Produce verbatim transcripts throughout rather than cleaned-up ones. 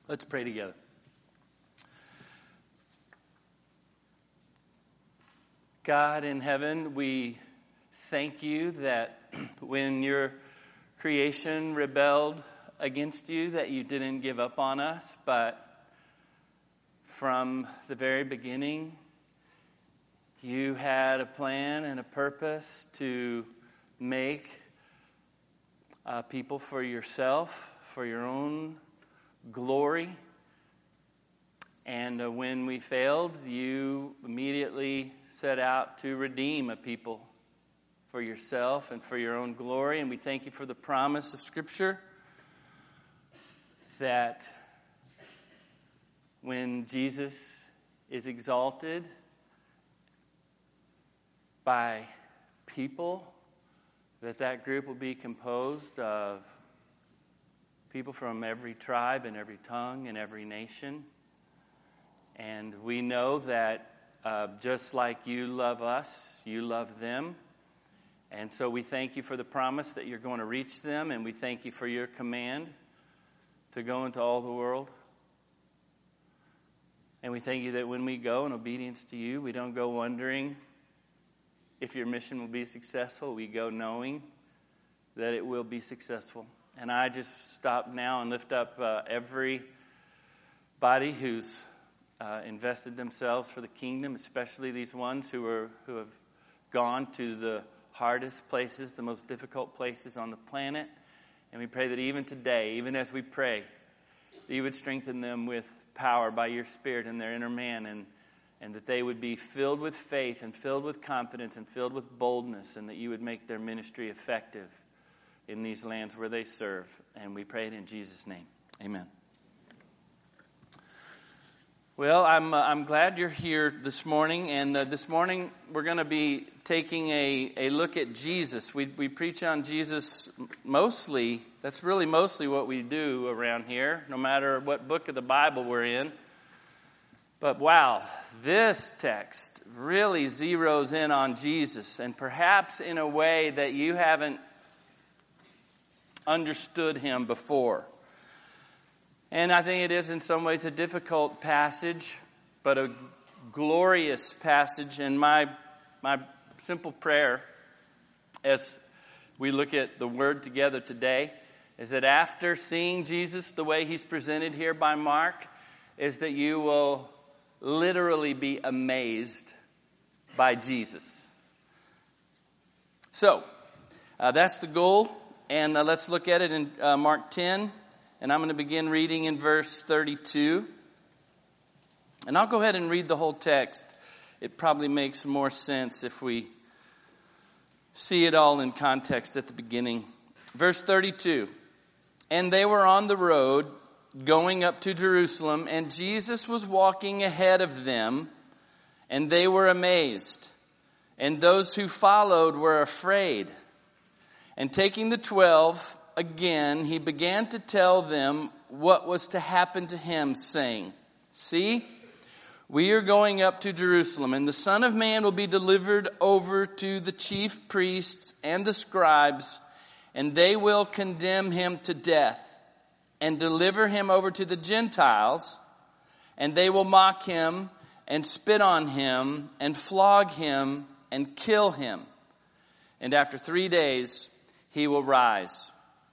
Let's pray together. God in heaven, we thank you that when your creation rebelled against you, that you didn't give up on us, but from the very beginning, you had a plan and a purpose to make uh, people for yourself, for your own glory. And uh, when we failed, you immediately set out to redeem a people for yourself and for your own glory. And we thank you for the promise of Scripture that when Jesus is exalted by people, that that group will be composed of people from every tribe and every tongue and every nation. And we know that uh, just like you love us, you love them. And so we thank you for the promise that you're going to reach them, and we thank you for your command to go into all the world. And we thank you that when we go in obedience to you, we don't go wondering if your mission will be successful. We go knowing that it will be successful. And I just stop now and lift up uh, everybody who's uh, invested themselves for the kingdom, especially these ones who are who have gone to the hardest places, the most difficult places on the planet. And we pray that even today, even as we pray, that you would strengthen them with power by your Spirit in their inner man, and, and that they would be filled with faith and filled with confidence and filled with boldness, and that you would make their ministry effective in these lands where they serve. And we pray it in Jesus' name. Amen. Well, I'm uh, I'm glad you're here this morning, and uh, this morning we're going to be taking a, a look at Jesus. We we preach on Jesus mostly. That's really mostly what we do around here, no matter what book of the Bible we're in. But wow, this text really zeroes in on Jesus, and perhaps in a way that you haven't understood him before. And I think it is in some ways a difficult passage, but a glorious passage. And my my simple prayer as we look at the Word together today is that after seeing Jesus the way he's presented here by Mark, is that you will literally be amazed by Jesus. So, uh, that's the goal. And uh, let's look at it in uh, Mark ten. And I'm going to begin reading in verse thirty-two. And I'll go ahead and read the whole text. It probably makes more sense if we see it all in context at the beginning. Verse thirty-two. And they were on the road going up to Jerusalem, and Jesus was walking ahead of them, and they were amazed. And those who followed were afraid. And taking the twelve again, he began to tell them what was to happen to him, saying, See, we are going up to Jerusalem, and the Son of Man will be delivered over to the chief priests and the scribes, and they will condemn him to death and deliver him over to the Gentiles, and they will mock him and spit on him and flog him and kill him. And after three days, he will rise.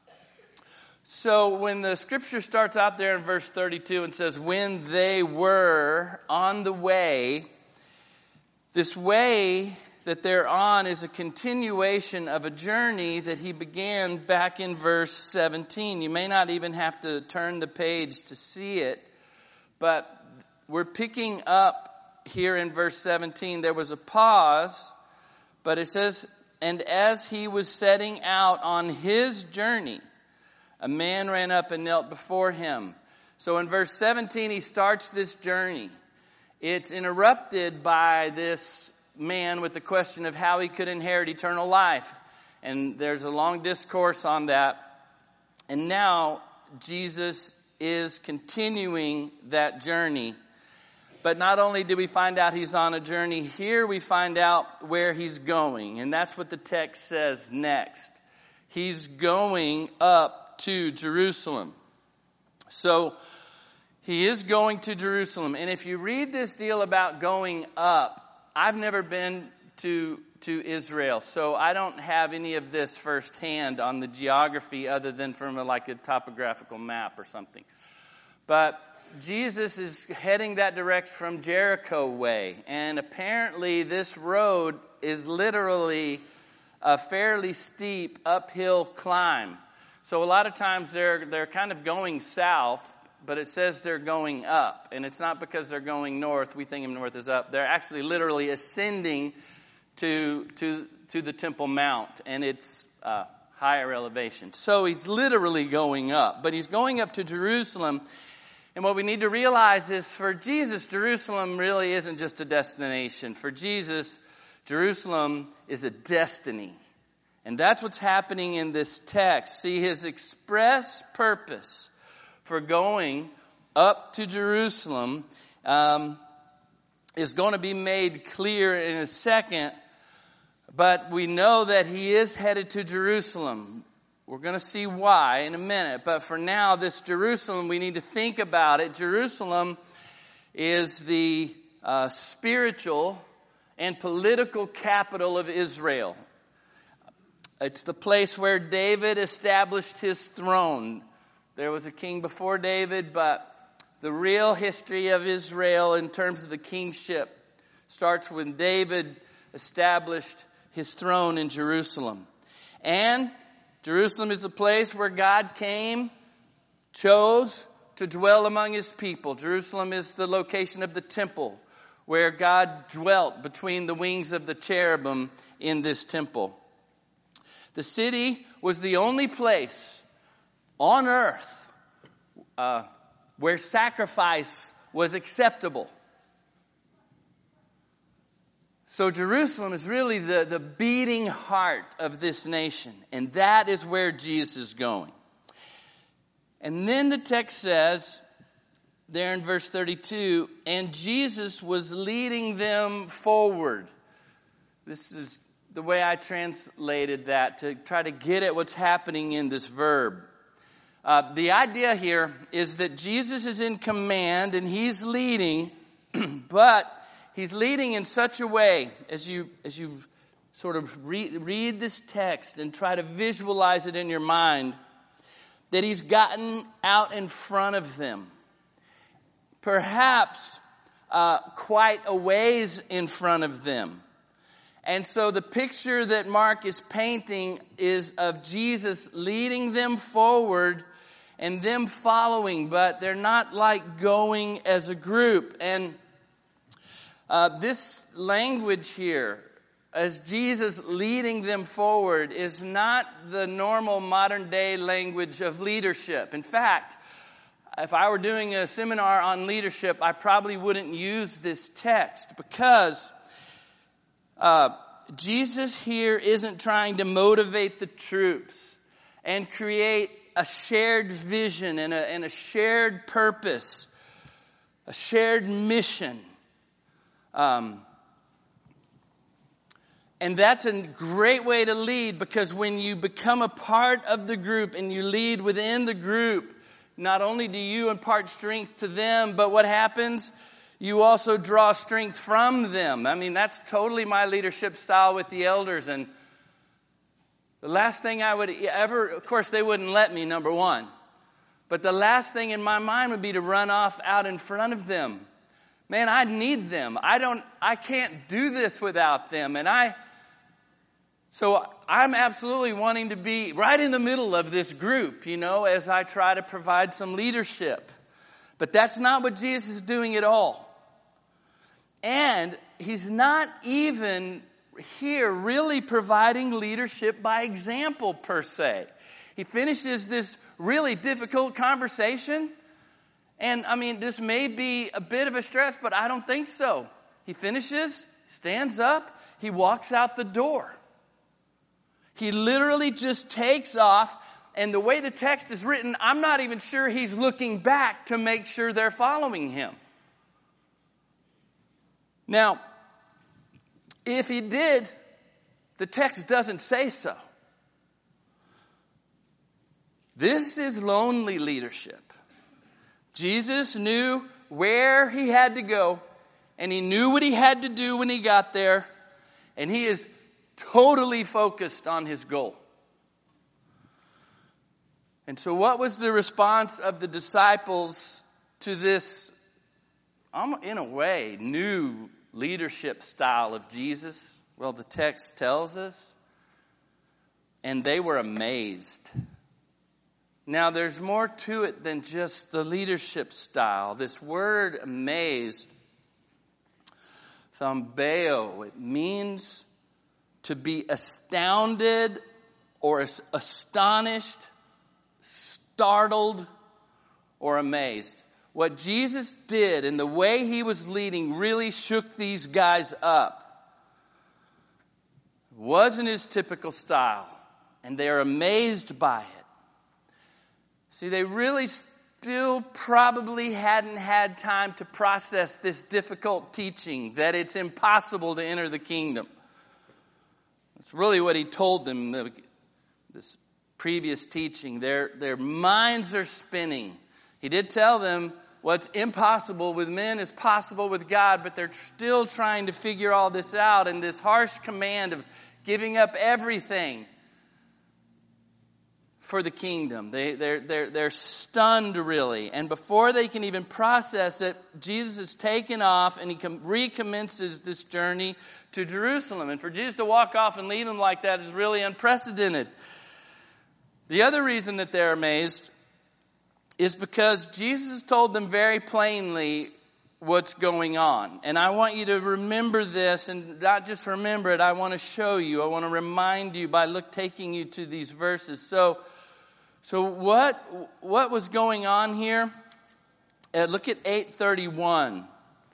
So when the scripture starts out there in verse thirty-two and says, when they were on the way, this way that they're on is a continuation of a journey that he began back in verse seventeen. You may not even have to turn the page to see it, but we're picking up here in verse seventeen. There was a pause, but it says, and as he was setting out on his journey, a man ran up and knelt before him. So in verse seventeen, he starts this journey. It's interrupted by this man with the question of how he could inherit eternal life. And there's a long discourse on that. And now Jesus is continuing that journey. But not only do we find out he's on a journey, here we find out where he's going. And that's what the text says next. He's going up to Jerusalem. So he is going to Jerusalem. And if you read this deal about going up, I've never been to to Israel, so I don't have any of this firsthand on the geography other than from a, like a topographical map or something. But Jesus is heading that direct from Jericho way, and apparently this road is literally a fairly steep uphill climb. So a lot of times they're they're kind of going south, but it says they're going up, and it's not because they're going north. We think of north is up. They're actually literally ascending to to to the Temple Mount, and it's uh, higher elevation. So he's literally going up, but he's going up to Jerusalem. And what we need to realize is for Jesus, Jerusalem really isn't just a destination. For Jesus, Jerusalem is a destiny. And that's what's happening in this text. See, his express purpose for going up to Jerusalem um, is going to be made clear in a second. But we know that he is headed to Jerusalem. We're going to see why in a minute. But for now, this Jerusalem, we need to think about it. Jerusalem is the uh, spiritual and political capital of Israel. It's the place where David established his throne. There was a king before David, but the real history of Israel in terms of the kingship starts when David established his throne in Jerusalem. And Jerusalem is the place where God came, chose to dwell among his people. Jerusalem is the location of the temple where God dwelt between the wings of the cherubim in this temple. The city was the only place on earth uh, where sacrifice was acceptable. So Jerusalem is really the, the beating heart of this nation. And that is where Jesus is going. And then the text says, there in verse thirty-two, and Jesus was leading them forward. This is the way I translated that to try to get at what's happening in this verb. Uh, the idea here is that Jesus is in command and he's leading, but he's leading in such a way, as you as you sort of read, read this text and try to visualize it in your mind, that he's gotten out in front of them. Perhaps uh, quite a ways in front of them. And so the picture that Mark is painting is of Jesus leading them forward and them following, but they're not like going as a group. And Uh, this language here, as Jesus leading them forward, is not the normal modern day language of leadership. In fact, if I were doing a seminar on leadership, I probably wouldn't use this text because uh, Jesus here isn't trying to motivate the troops and create a shared vision and a, and a shared purpose, a shared mission. Um, and that's a great way to lead, because when you become a part of the group and you lead within the group, not only do you impart strength to them, but what happens? You also draw strength from them. I mean, that's totally my leadership style with the elders. And the last thing I would ever, of course, they wouldn't let me, number one. But the last thing in my mind would be to run off out in front of them. Man, I need them. I don't, I can't do this without them. And I, so I'm absolutely wanting to be right in the middle of this group, you know, as I try to provide some leadership. But that's not what Jesus is doing at all. And he's not even here really providing leadership by example per se. He finishes this really difficult conversation. And, I mean, this may be a bit of a stress, but I don't think so. He finishes, stands up, he walks out the door. He literally just takes off, and the way the text is written, I'm not even sure he's looking back to make sure they're following him. Now, if he did, the text doesn't say so. This is lonely leadership. Jesus knew where he had to go, and he knew what he had to do when he got there, and he is totally focused on his goal. And so what was the response of the disciples to this, in a way, new leadership style of Jesus? Well, the text tells us, and they were amazed. Now, there's more to it than just the leadership style. This word amazed, thambeo, it means to be astounded or astonished, startled, or amazed. What Jesus did and the way he was leading really shook these guys up. It wasn't his typical style, and they are amazed by it. See, they really still probably hadn't had time to process this difficult teaching, that it's impossible to enter the kingdom. That's really what he told them, this previous teaching. Their, their minds are spinning. He did tell them what's impossible with men is possible with God, but they're still trying to figure all this out. And this harsh command of giving up everything for the kingdom. They, they're, they're, they're stunned, really. And before they can even process it, Jesus is taken off and he com- recommences this journey to Jerusalem. And for Jesus to walk off and leave them like that is really unprecedented. The other reason that they're amazed is because Jesus told them very plainly what's going on. And I want you to remember this, and not just remember it, I want to show you, I want to remind you by look taking you to these verses. So, so what, what was going on here? Uh, look at eight thirty-one.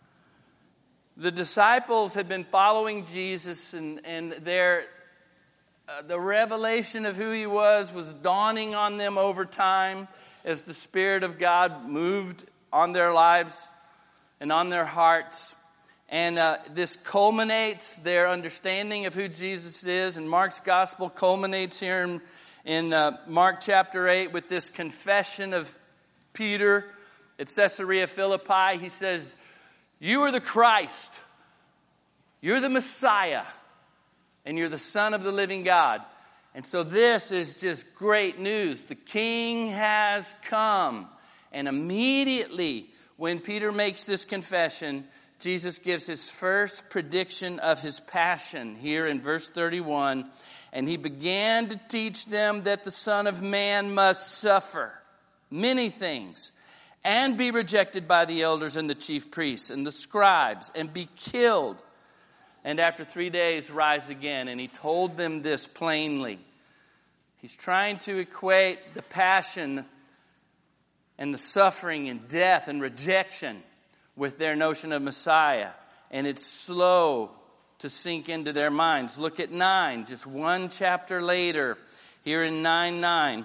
The disciples had been following Jesus, and, and their, uh, the revelation of who he was was dawning on them over time as the Spirit of God moved on their lives and on their hearts. And uh, this culminates their understanding of who Jesus is. And Mark's gospel culminates here in, in uh, Mark chapter eight with this confession of Peter at Caesarea Philippi. He says, "You are the Christ, you're the Messiah, and you're the Son of the living God." And so this is just great news. The King has come. And immediately when Peter makes this confession, Jesus gives his first prediction of his passion here in verse thirty-one. "And he began to teach them that the Son of Man must suffer many things and be rejected by the elders and the chief priests and the scribes and be killed, and after three days rise again." And he told them this plainly. He's trying to equate the passion and the suffering and death and rejection with their notion of Messiah. And it's slow to sink into their minds. Look at nine, just one chapter later, here in nine nine.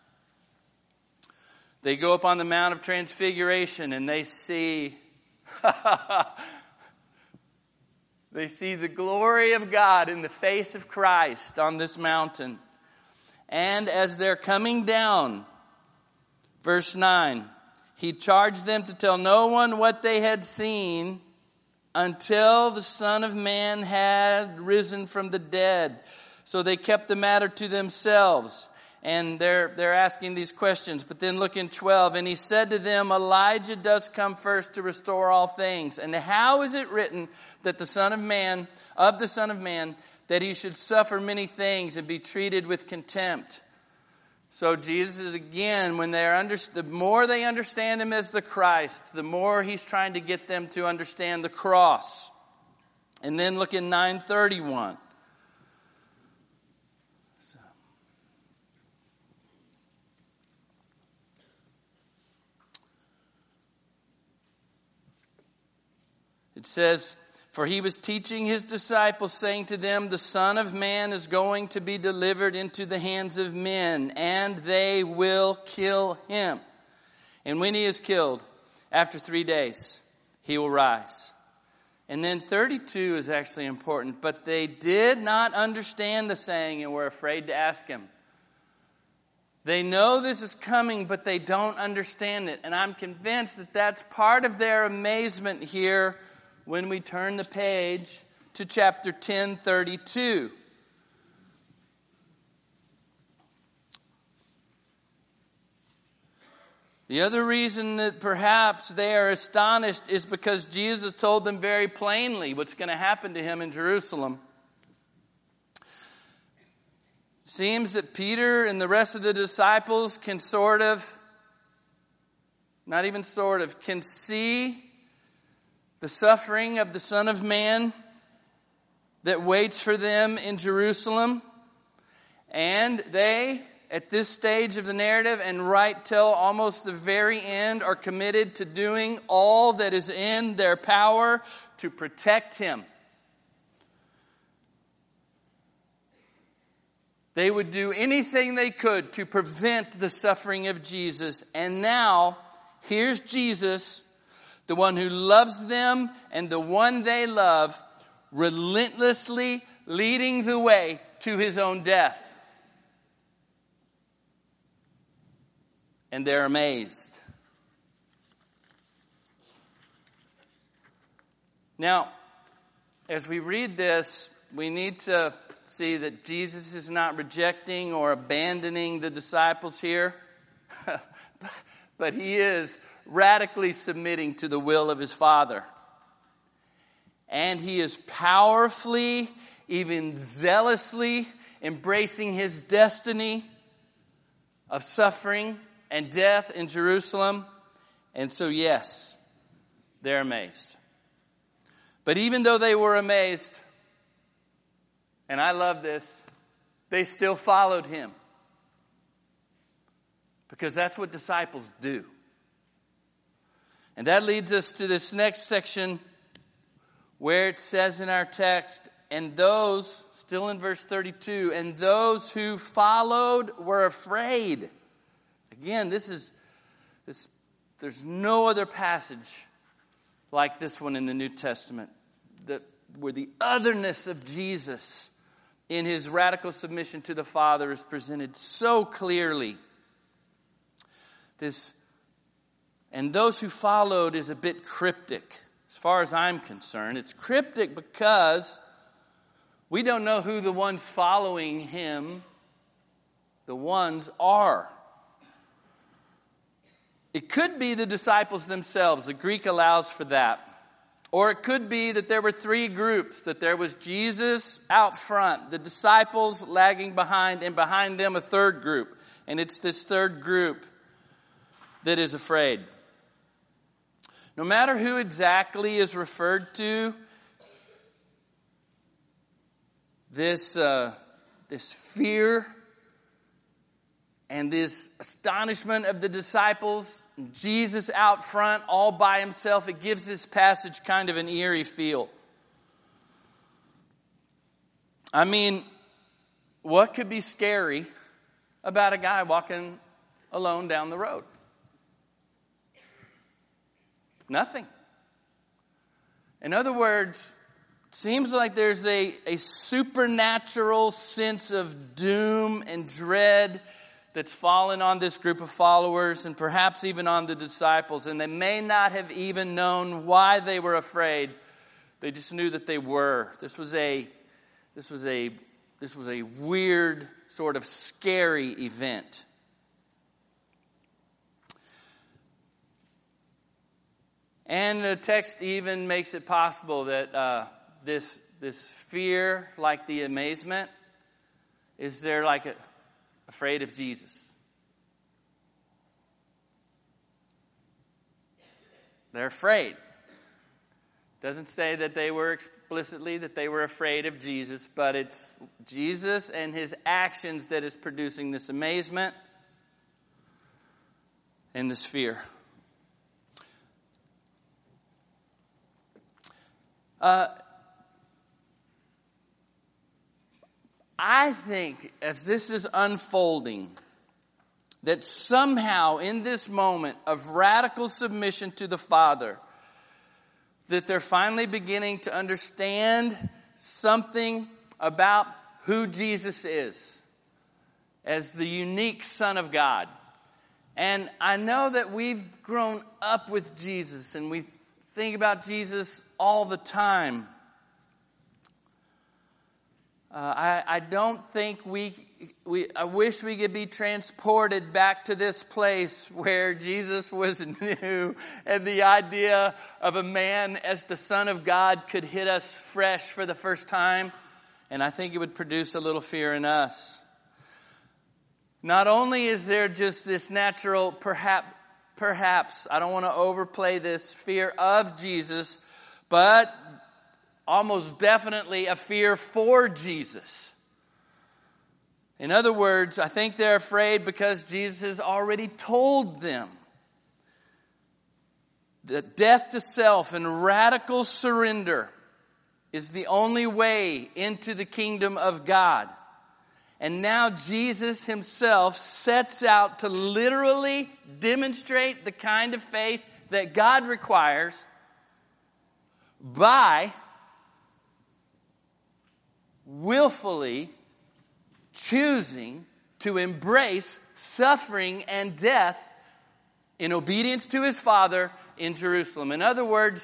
They go up on the Mount of Transfiguration and they see They see the glory of God in the face of Christ on this mountain. And as they're coming down, verse nine, he charged them to tell no one what they had seen until the Son of Man had risen from the dead. So they kept the matter to themselves. And they're, they're asking these questions. But then look in twelve. "And he said to them, Elijah does come first to restore all things. And how is it written that the Son of Man, of the Son of Man, that he should suffer many things and be treated with contempt?" So Jesus is again, when they're under, the more they understand him as the Christ, the more he's trying to get them to understand the cross. And then look in nine thirty-one. It says, "For he was teaching his disciples, saying to them, the Son of Man is going to be delivered into the hands of men, and they will kill him. And when he is killed, after three days, he will rise." And then thirty-two is actually important. "But they did not understand the saying and were afraid to ask him." They know this is coming, but they don't understand it. And I'm convinced that that's part of their amazement here when we turn the page to chapter ten thirty-two. The other reason that perhaps they are astonished is because Jesus told them very plainly what's going to happen to him in Jerusalem. It seems that Peter and the rest of the disciples can sort of, not even sort of, can see the suffering of the Son of Man that waits for them in Jerusalem. And they, at this stage of the narrative and right till almost the very end, are committed to doing all that is in their power to protect him. They would do anything they could to prevent the suffering of Jesus. And now, here's Jesus, the one who loves them and the one they love, relentlessly leading the way to his own death. And they're amazed. Now, as we read this, we need to see that Jesus is not rejecting or abandoning the disciples here, but he is radically submitting to the will of his Father. And he is powerfully, even zealously, embracing his destiny of suffering and death in Jerusalem. And so, yes, they're amazed. But even though they were amazed, and I love this, they still followed him. Because that's what disciples do. And that leads us to this next section where it says in our text, and those, still in verse thirty-two, and those who followed were afraid. Again, this is, this. There's no other passage like this one in the New Testament, that where the otherness of Jesus in his radical submission to the Father is presented so clearly. This, and those who followed is a bit cryptic, as far as I'm concerned. It's cryptic because we don't know who the ones following him, the ones are. It could be the disciples themselves. The Greek allows for that. Or it could be that there were three groups, that there was Jesus out front, the disciples lagging behind, and behind them a third group. And it's this third group that is afraid. No matter who exactly is referred to, this, uh, this fear and this astonishment of the disciples, Jesus out front all by himself, it gives this passage kind of an eerie feel. I mean, what could be scary about a guy walking alone down the road? Nothing. In other words, it seems like there's a, a supernatural sense of doom and dread that's fallen on this group of followers and perhaps even on the disciples. And they may not have even known why they were afraid. They just knew that they were. This was a, this was a, this was a weird, sort of scary event. And the text even makes it possible that uh, this, this fear, like the amazement, is there like a afraid of Jesus. They're afraid. Doesn't say that they were explicitly that they were afraid of Jesus, but it's Jesus and his actions that is producing this amazement and this fear. Uh, I think as this is unfolding, that somehow in this moment of radical submission to the Father, that they're finally beginning to understand something about who Jesus is. as the unique Son of God. And I know that we've grown up with Jesus and we think about Jesus all the time. Uh, I, I don't think we, we, I wish we could be transported back to this place where Jesus was new and the idea of a man as the Son of God could hit us fresh for the first time. And I think it would produce a little fear in us. Not only is there just this natural, perhaps, perhaps, I don't want to overplay this, fear of Jesus, but almost definitely a fear for Jesus. In other words, I think they're afraid because Jesus has already told them that death to self and radical surrender is the only way into the kingdom of God. And now Jesus himself sets out to literally demonstrate the kind of faith that God requires by willfully choosing to embrace suffering and death in obedience to his Father in Jerusalem. In other words,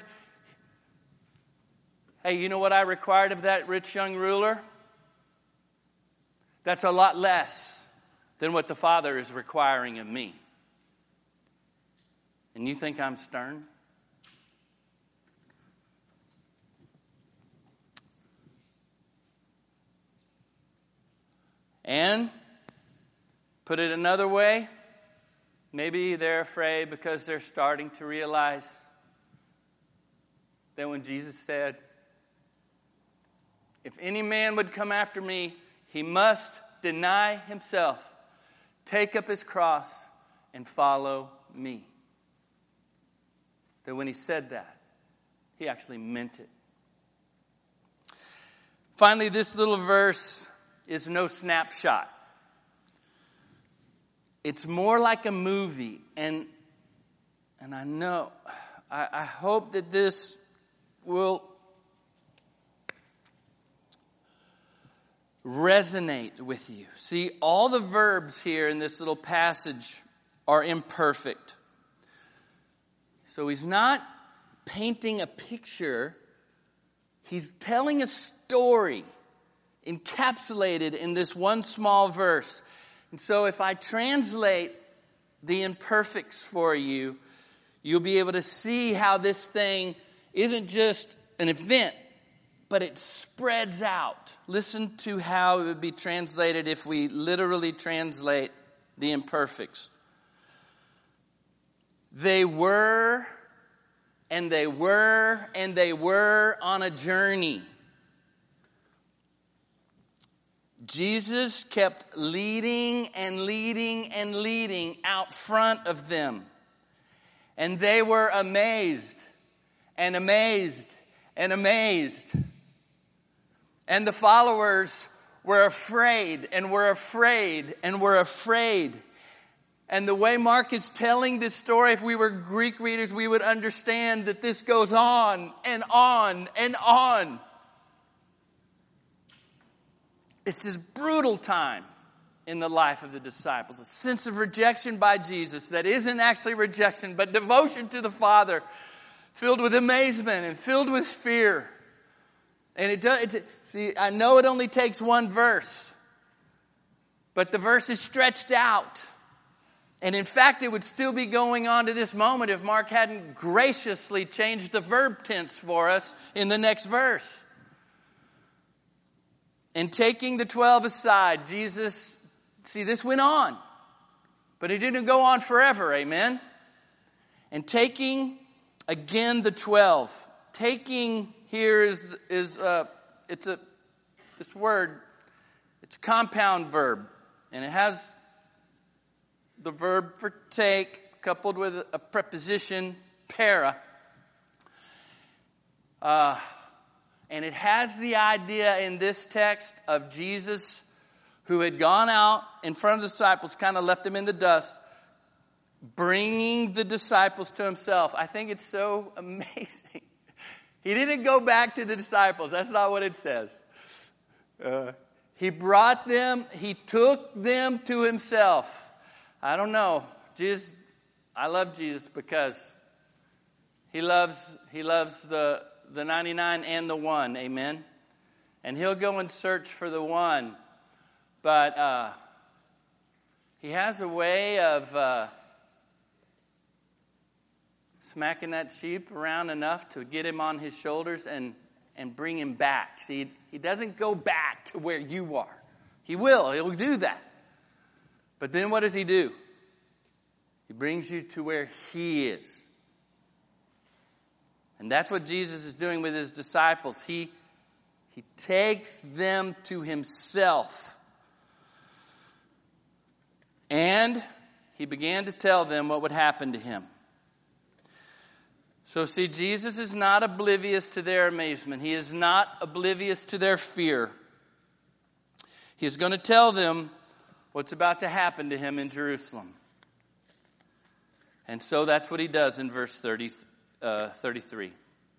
hey, you know what I required of that rich young ruler? That's a lot less than what the Father is requiring of me. And you think I'm stern? And, put it another way, maybe they're afraid because they're starting to realize that when Jesus said, if any man would come after me, he must deny himself, take up his cross, and follow me. That when he said that, he actually meant it. Finally, this little verse is no snapshot. It's more like a movie. And, and I know, I, I hope that this will resonate with you. See, all the verbs here in this little passage are imperfect. So he's not painting a picture. He's telling a story encapsulated in this one small verse. And so if I translate the imperfects for you, you'll be able to see how this thing isn't just an event, but it spreads out. Listen to how it would be translated if we literally translate the imperfects. They were, and they were, and they were on a journey. Jesus kept leading and leading and leading out front of them. And they were amazed and amazed and amazed. And the followers were afraid and were afraid and were afraid. And the way Mark is telling this story, if we were Greek readers, we would understand that this goes on and on and on. It's this brutal time in the life of the disciples. A sense of rejection by Jesus that isn't actually rejection, but devotion to the Father, filled with amazement and filled with fear. And it does. It, see, I know it only takes one verse, but the verse is stretched out. And in fact, it would still be going on to this moment if Mark hadn't graciously changed the verb tense for us in the next verse. And taking the twelve aside, Jesus, see, this went on, but it didn't go on forever, amen? And taking again the twelve, taking here is, is uh, it's a, this word, it's a compound verb, and it has the verb for take coupled with a preposition, para. Uh, and it has the idea in this text of Jesus who had gone out in front of the disciples, kind of left them in the dust, bringing the disciples to himself. I think it's so amazing. He didn't go back to the disciples. That's not what it says. Uh, He brought them, he took them to himself. I don't know. Jesus, I love Jesus because he loves he loves the, the ninety-nine and the one. Amen. And he'll go and search for the one. But uh, he has a way of uh, smacking that sheep around enough to get him on his shoulders and, and bring him back. See, he doesn't go back to where you are. He will. He'll do that. But then what does he do? He brings you to where he is. And that's what Jesus is doing with his disciples. He, he takes them to himself. And he began to tell them what would happen to him. So see, Jesus is not oblivious to their amazement. He is not oblivious to their fear. He is going to tell them what's about to happen to him in Jerusalem. And so that's what he does in verse thirty, uh, thirty-three.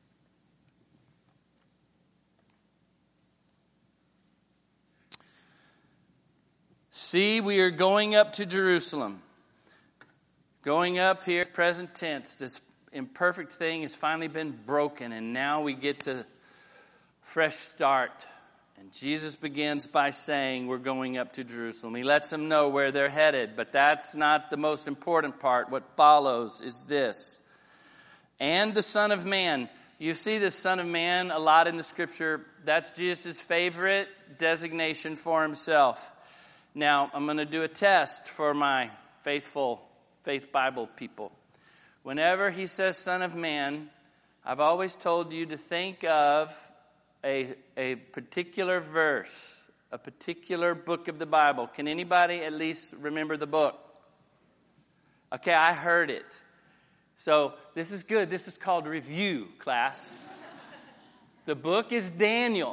See, we are going up to Jerusalem. Going up here, present tense. This imperfect thing has finally been broken, and now we get to fresh start. And Jesus begins by saying, we're going up to Jerusalem. He lets them know where they're headed, but that's not the most important part. What follows is this. And the Son of Man. You see the Son of Man a lot in the Scripture. That's Jesus' favorite designation for himself. Now, I'm going to do a test for my faithful Faith Bible people. Whenever he says Son of Man, I've always told you to think of a, a particular verse, a particular book of the Bible. Can anybody at least remember the book? Okay, I heard it. So this is good. This is called review, class. The book is Daniel.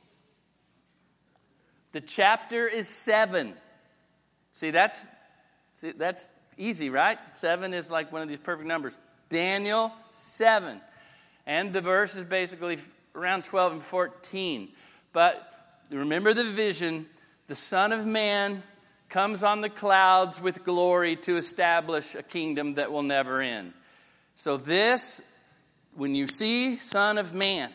The chapter is seven. See, that's see, that's easy, right? Seven is like one of these perfect numbers. Daniel seven. And the verse is basically around twelve and fourteen. But remember the vision. The Son of Man comes on the clouds with glory to establish a kingdom that will never end. So this, when you see Son of Man,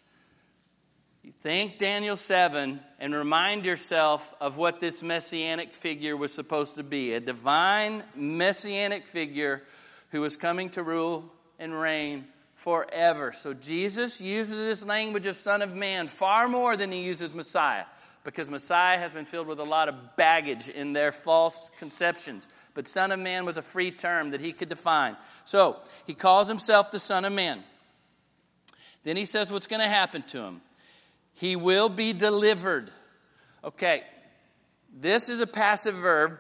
you think Daniel seven and remind yourself of what this messianic figure was supposed to be. A divine messianic figure who was coming to rule and reign forever. So Jesus uses this language of Son of Man far more than he uses Messiah. Because Messiah has been filled with a lot of baggage in their false conceptions. But Son of Man was a free term that he could define. So he calls himself the Son of Man. Then he says what's going to happen to him. He will be delivered. Okay, this is a passive verb,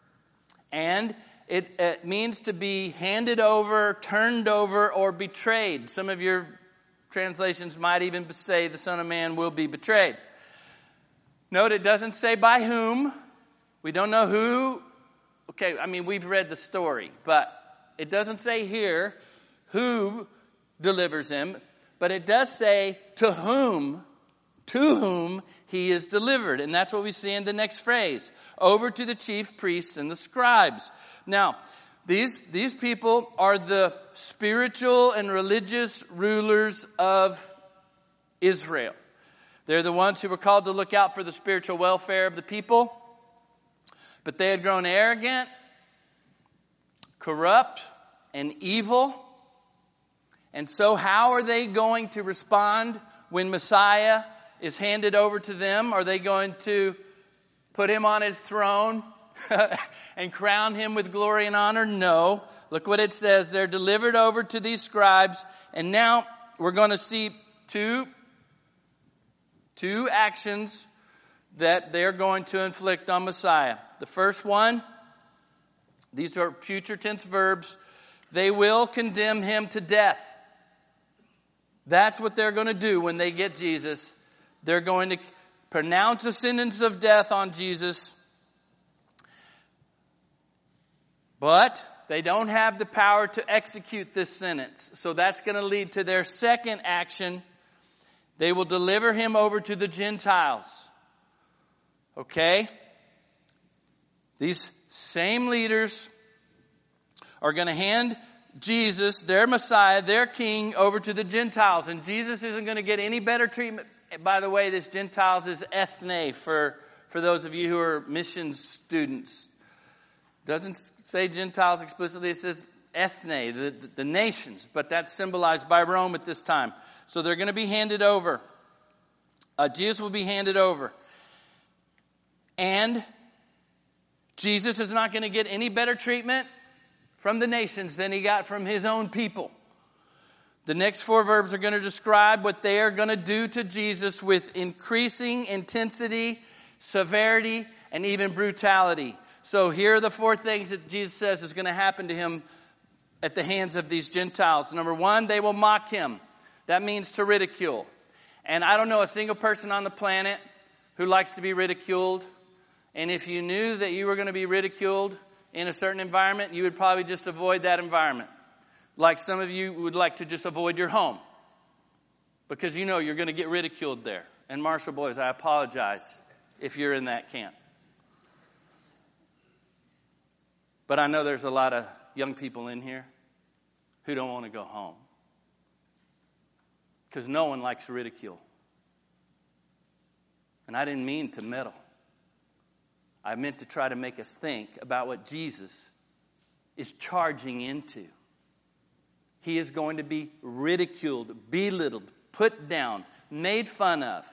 and it, it means to be handed over, turned over, or betrayed. Some of your translations might even say the Son of Man will be betrayed. Note it doesn't say by whom. We don't know who. Okay, I mean, we've read the story, but it doesn't say here who delivers him, but it does say to whom. To whom he is delivered. And that's what we see in the next phrase. Over to the chief priests and the scribes. Now, these, these people are the spiritual and religious rulers of Israel. They're the ones who were called to look out for the spiritual welfare of the people. But they had grown arrogant, corrupt, and evil. And so how are they going to respond when Messiah is handed over to them? Are they going to put him on his throne and crown him with glory and honor? No. Look what it says. They're delivered over to these scribes. And now we're going to see two, two actions that they're going to inflict on Messiah. The first one, these are future tense verbs. They will condemn him to death. That's what they're going to do when they get Jesus. They're going to pronounce a sentence of death on Jesus. But they don't have the power to execute this sentence. So that's going to lead to their second action. They will deliver him over to the Gentiles. Okay? These same leaders are going to hand Jesus, their Messiah, their King, over to the Gentiles. And Jesus isn't going to get any better treatment. By the way, this Gentiles is ethne for, for those of you who are missions students. Doesn't say Gentiles explicitly, it says ethne, the, the, the nations. But that's symbolized by Rome at this time. So they're going to be handed over. Uh, Jesus will be handed over. And Jesus is not going to get any better treatment from the nations than he got from his own people. The next four verbs are going to describe what they are going to do to Jesus with increasing intensity, severity, and even brutality. So here are the four things that Jesus says is going to happen to him at the hands of these Gentiles. Number one, they will mock him. That means to ridicule. And I don't know a single person on the planet who likes to be ridiculed. And if you knew that you were going to be ridiculed in a certain environment, you would probably just avoid that environment. Like some of you would like to just avoid your home because you know you're going to get ridiculed there. And Marshall boys, I apologize if you're in that camp. But I know there's a lot of young people in here who don't want to go home because no one likes ridicule. And I didn't mean to meddle. I meant to try to make us think about what Jesus is charging into. He is going to be ridiculed, belittled, put down, made fun of.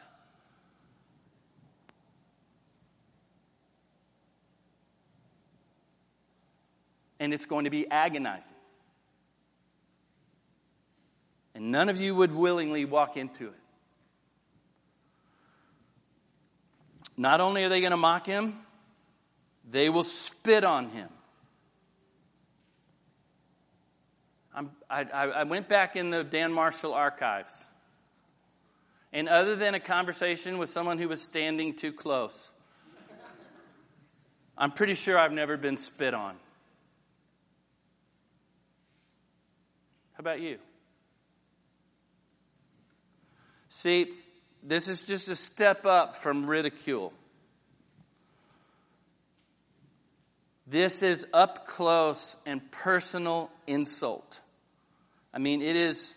And it's going to be agonizing. And none of you would willingly walk into it. Not only are they going to mock him, they will spit on him. I'm, I, I went back in the Dan Marshall archives. And other than a conversation with someone who was standing too close, I'm pretty sure I've never been spit on. How about you? See, this is just a step up from ridicule. This is up close and personal insult. I mean, it is...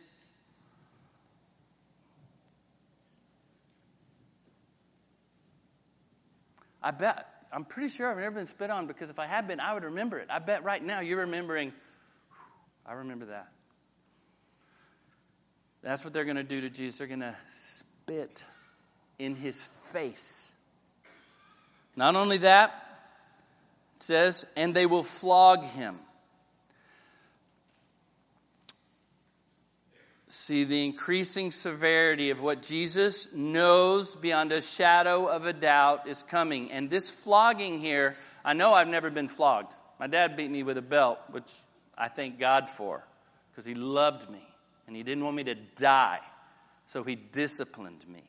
I bet, I'm pretty sure I've never been spit on because if I had been, I would remember it. I bet right now you're remembering, I remember that. That's what they're going to do to Jesus. They're going to spit in his face. Not only that, it says, and they will flog him. See the increasing severity of what Jesus knows beyond a shadow of a doubt is coming. And this flogging here, I know I've never been flogged. My dad beat me with a belt, which I thank God for, because he loved me. And he didn't want me to die, so he disciplined me.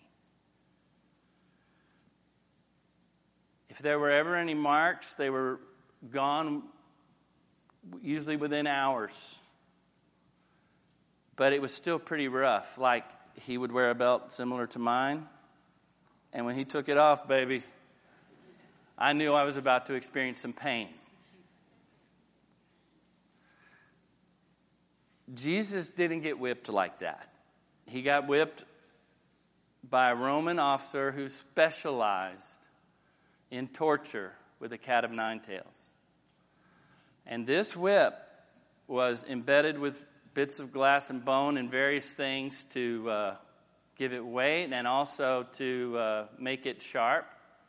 If there were ever any marks, they were gone usually within hours. But it was still pretty rough. Like, he would wear a belt similar to mine. And when he took it off, baby, I knew I was about to experience some pain. Jesus didn't get whipped like that. He got whipped by a Roman officer who specialized in torture with a cat of nine tails. And this whip was embedded with bits of glass and bone and various things to uh, give it weight and also to uh, make it sharp.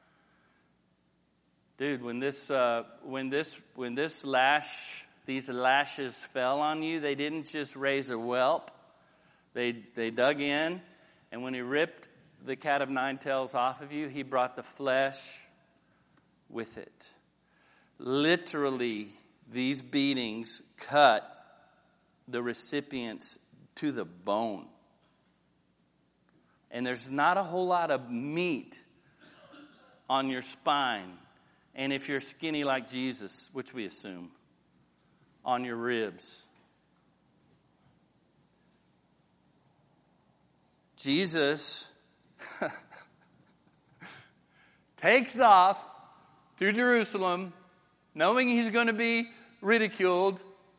Dude, when this uh, when this when this lash these lashes fell on you, they didn't just raise a whelp. They they dug in, and when he ripped the cat of nine tails off of you, he brought the flesh with it. Literally, these beatings cut the recipients to the bone. And there's not a whole lot of meat on your spine. And if you're skinny like Jesus, which we assume, on your ribs. takes off to Jerusalem, knowing he's going to be ridiculed,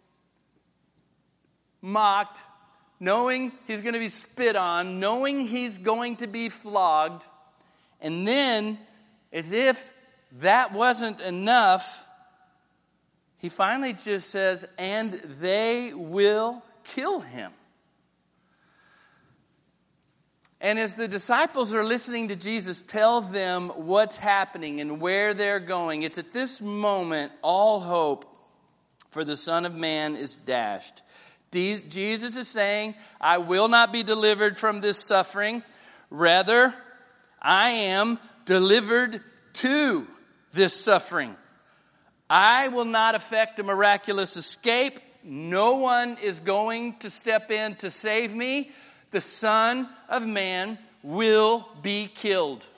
mocked, knowing he's going to be spit on, knowing he's going to be flogged. And then, as if that wasn't enough, he finally just says, and they will kill him. And as the disciples are listening to Jesus tell them what's happening and where they're going, it's at this moment all hope for the Son of Man is dashed. Jesus is saying, I will not be delivered from this suffering. Rather, I am delivered to this suffering. I will not effect a miraculous escape. No one is going to step in to save me. The Son of Man will be killed.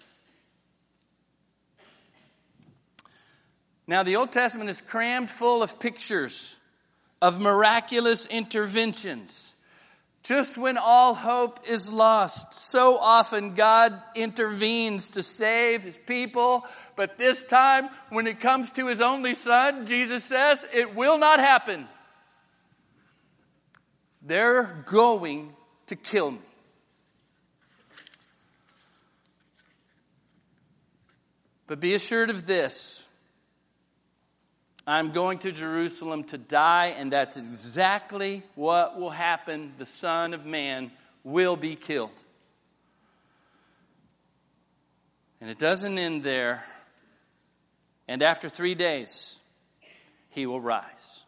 Now, the Old Testament is crammed full of pictures of miraculous interventions. Just when all hope is lost, so often God intervenes to save his people. But this time, when it comes to his only Son, Jesus says, it will not happen. They're going to kill me. But be assured of this. I'm going to Jerusalem to die, and that's exactly what will happen. The Son of Man will be killed. And it doesn't end there. And after three days, he will rise.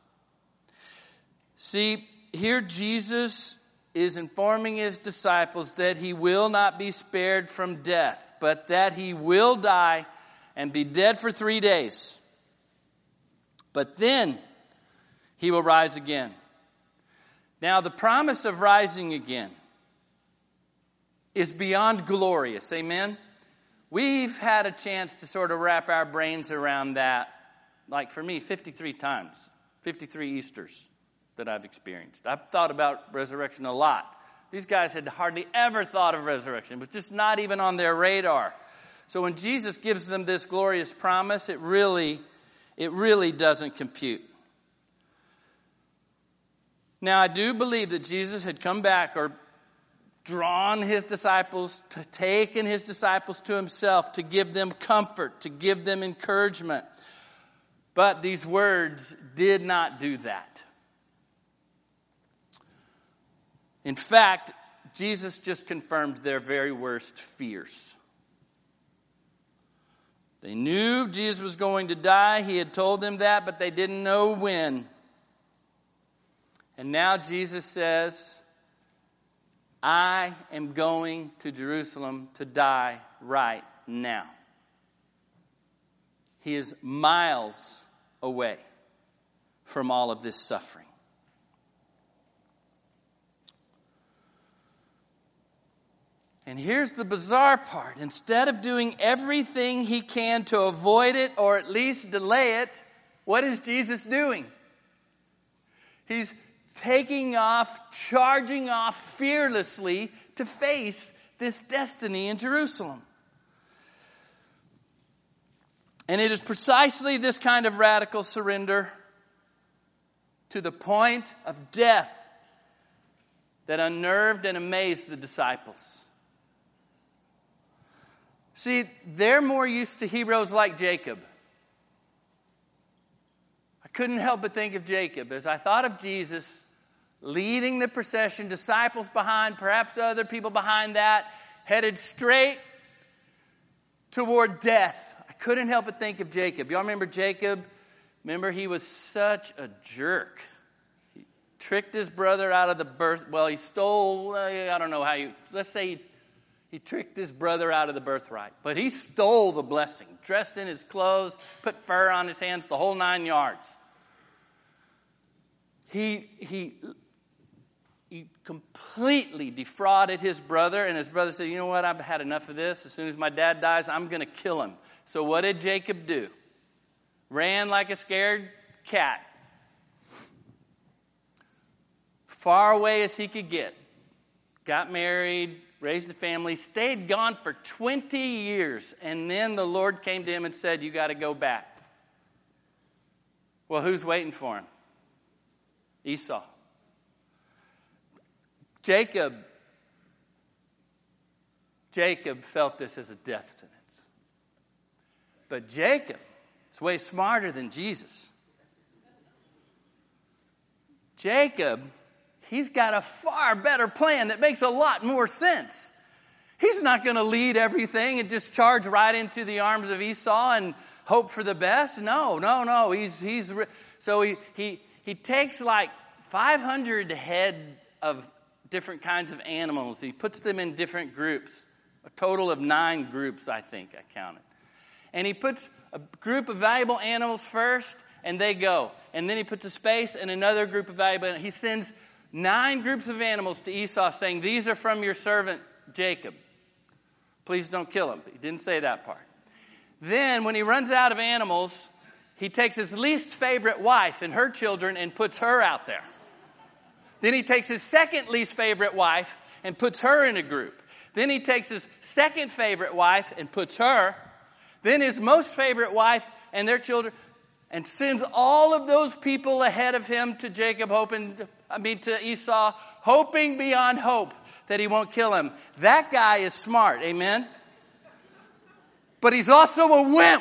See, here Jesus is informing his disciples that he will not be spared from death, but that he will die and be dead for three days. But then he will rise again. Now, the promise of rising again is beyond glorious. Amen? We've had a chance to sort of wrap our brains around that, like for me, fifty-three times, fifty-three Easters that I've experienced. I've thought about resurrection a lot. These guys had hardly ever thought of resurrection. It was just not even on their radar. So when Jesus gives them this glorious promise, it really, it really doesn't compute. Now, I do believe that Jesus had come back or drawn his disciples, to taken his disciples to himself, to give them comfort, to give them encouragement. But these words did not do that. In fact, Jesus just confirmed their very worst fears. They knew Jesus was going to die. He had told them that, but they didn't know when. And now Jesus says, I am going to Jerusalem to die right now. He is miles away from all of this suffering. And here's the bizarre part. Instead of doing everything he can to avoid it or at least delay it, what is Jesus doing? He's taking off, charging off fearlessly to face this destiny in Jerusalem. And it is precisely this kind of radical surrender to the point of death that unnerved and amazed the disciples. See, they're more used to heroes like Jacob. I couldn't help but think of Jacob as I thought of Jesus leading the procession, disciples behind, perhaps other people behind that, headed straight toward death. I couldn't help but think of Jacob. Y'all remember Jacob? Remember, he was such a jerk. He tricked his brother out of the birth. Well, he stole, I don't know how you, let's say he He tricked his brother out of the birthright. But he stole the blessing. Dressed in his clothes, put fur on his hands, the whole nine yards. He, he, he completely defrauded his brother. And his brother said, you know what, I've had enough of this. As soon as my dad dies, I'm going to kill him. So what did Jacob do? Ran like a scared cat. Far away as he could get. Got married. raised a family, stayed gone for twenty years. And then the Lord came to him and said, you got to go back. Well, who's waiting for him? Esau. Jacob. Jacob felt this as a death sentence. But Jacob is way smarter than Jesus. Jacob, he's got a far better plan that makes a lot more sense. He's not going to lead everything and just charge right into the arms of Esau and hope for the best. No, no, no. He's he's so he he he takes like five hundred head of different kinds of animals. He puts them in different groups, a total of nine groups, I think I counted. And he puts a group of valuable animals first, and they go. And then he puts a space and another group of valuable animals. He sends nine groups of animals to Esau saying, these are from your servant Jacob. Please don't kill him. He didn't say that part. Then when he runs out of animals, he takes his least favorite wife and her children and puts her out there. Then he takes his second least favorite wife and puts her in a group. Then he takes his second favorite wife and puts her. Then his most favorite wife and their children, and sends all of those people ahead of him to Jacob, hoping, I mean to Esau, hoping beyond hope that he won't kill him. That guy is smart, amen? But he's also a wimp.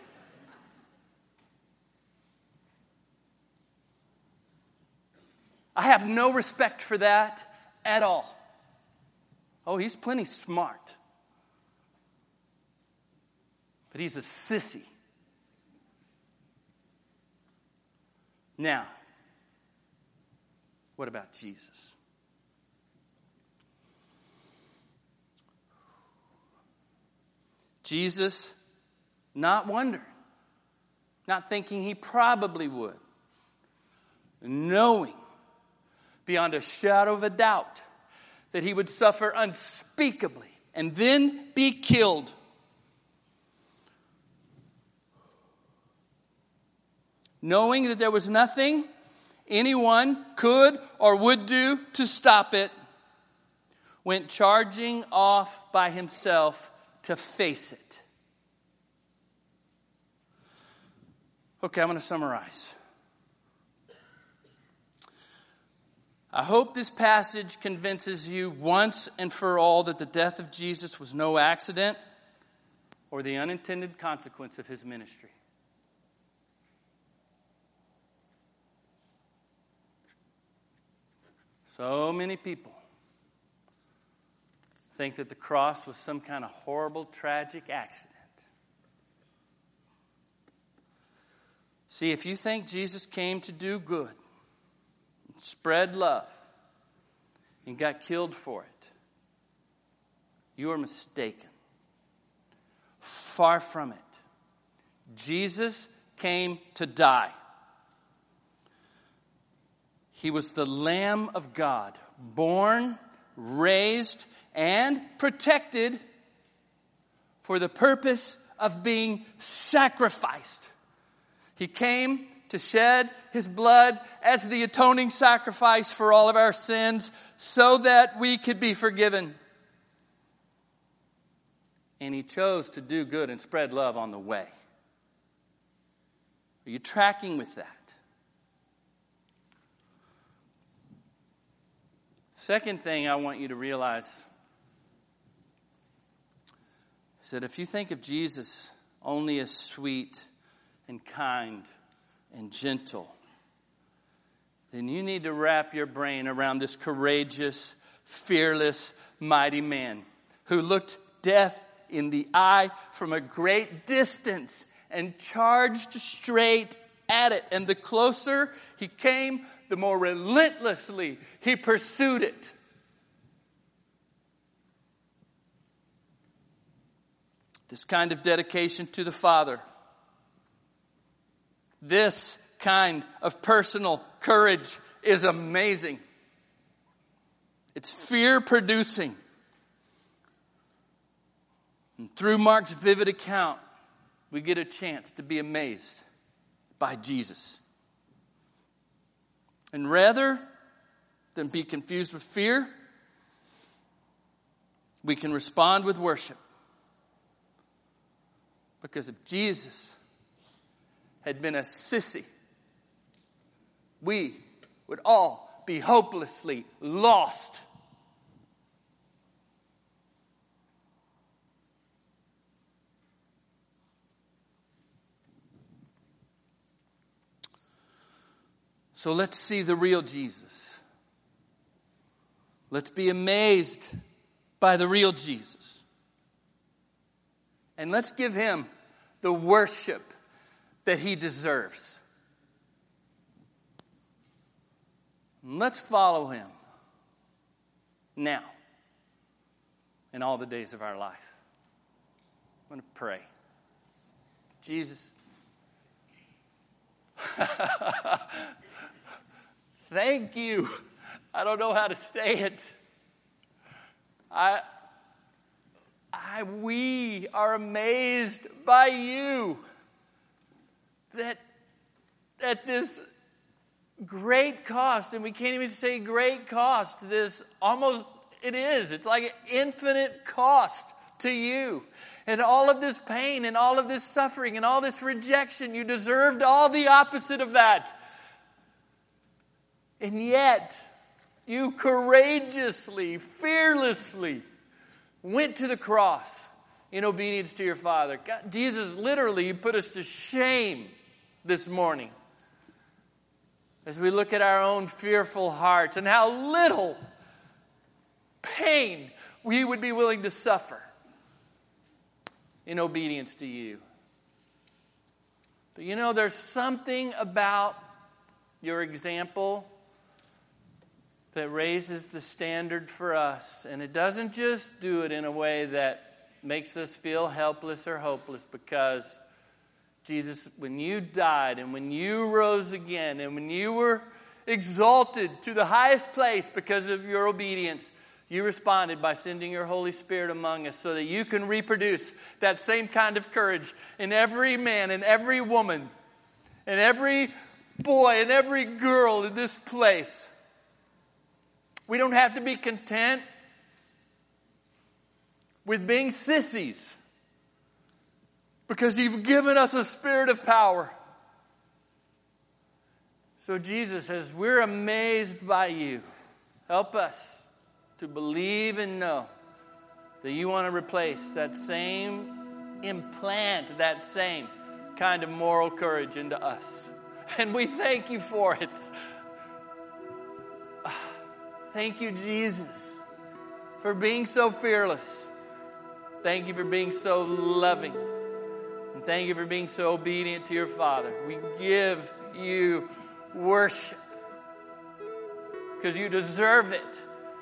I have no respect for that at all. Oh, he's plenty smart. But he's a sissy. Now, what about Jesus? Jesus, not wondering, not thinking he probably would, knowing beyond a shadow of a doubt that he would suffer unspeakably and then be killed. Knowing that there was nothing anyone could or would do to stop it, went charging off by himself to face it. Okay, I'm going to summarize. I hope this passage convinces you once and for all that the death of Jesus was no accident or the unintended consequence of his ministry. So many people think that the cross was some kind of horrible, tragic accident. See, if you think Jesus came to do good, spread love, and got killed for it, you are mistaken. Far from it. Jesus came to die. He was the Lamb of God, born, raised, and protected for the purpose of being sacrificed. He came to shed his blood as the atoning sacrifice for all of our sins so that we could be forgiven. And he chose to do good and spread love on the way. Are you tracking with that? Second thing I want you to realize is that if you think of Jesus only as sweet and kind and gentle, then you need to wrap your brain around this courageous, fearless, mighty man who looked death in the eye from a great distance and charged straight at it. And the closer he came, the more relentlessly he pursued it. This kind of dedication to the Father, this kind of personal courage is amazing. It's fear-producing. And through Mark's vivid account, we get a chance to be amazed by Jesus. And rather than be confused with fear, we can respond with worship. Because if Jesus had been a sissy, we would all be hopelessly lost. So let's see the real Jesus. Let's be amazed by the real Jesus. And let's give him the worship that he deserves. And let's follow him now and all the days of our life. I'm going to pray. Jesus, thank you. I don't know how to say it. I, I, we are amazed by you that at this great cost, and we can't even say great cost, this almost, it is, it's like an infinite cost to you. And all of this pain and all of this suffering and all this rejection, you deserved all the opposite of that. And yet, you courageously, fearlessly went to the cross in obedience to your Father. God, Jesus literally put us to shame this morning as we look at our own fearful hearts and how little pain we would be willing to suffer in obedience to you. But you know, there's something about your example that raises the standard for us. And it doesn't just do it in a way that makes us feel helpless or hopeless, because Jesus, when you died and when you rose again and when you were exalted to the highest place because of your obedience, you responded by sending your Holy Spirit among us so that you can reproduce that same kind of courage in every man and every woman and every boy and every girl in this place. We don't have to be content with being sissies, because you've given us a spirit of power. So Jesus, as we're amazed by you, help us to believe and know that you want to replace that same, implant that same kind of moral courage into us. And we thank you for it. Thank you, Jesus, for being so fearless. Thank you for being so loving. And thank you for being so obedient to your Father. We give you worship because you deserve it.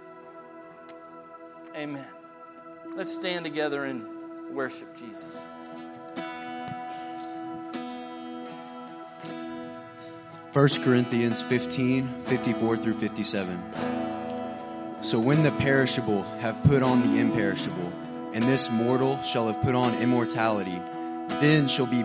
Amen. Let's stand together and worship Jesus. First Corinthians fifteen, fifty-four through fifty-seven. So when the perishable have put on the imperishable, and this mortal shall have put on immortality, then shall be